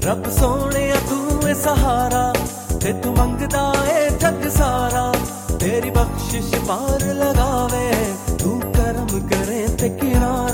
रब सोने तू है सहारा ते तू मंगदा है जग सारा, तेरी बख्शिश पार लगावे, तू करम करे ते किना